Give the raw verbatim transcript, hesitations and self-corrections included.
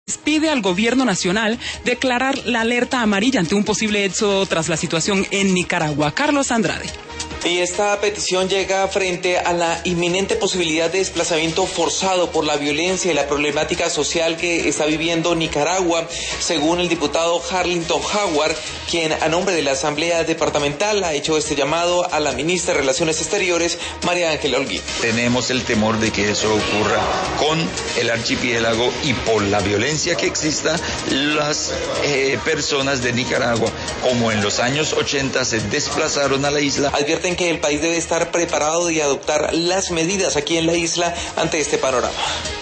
Pide al gobierno nacional declarar la alerta amarilla ante un posible éxodo tras la situación en Nicaragua. Carlos Andrade. Y esta petición llega frente a la inminente posibilidad de desplazamiento forzado por la violencia y la problemática social que está viviendo Nicaragua, según el diputado Harlington Howard, quien a nombre de la Asamblea Departamental ha hecho este llamado a la ministra de Relaciones Exteriores, María Ángela Holguín. Tenemos el temor de que eso ocurra con el archipiélago y por la violencia que exista, las eh, personas de Nicaragua, como en los años ochenta se desplazaron a la isla. Advierten que el país debe estar preparado y adoptar las medidas aquí en la isla ante este panorama.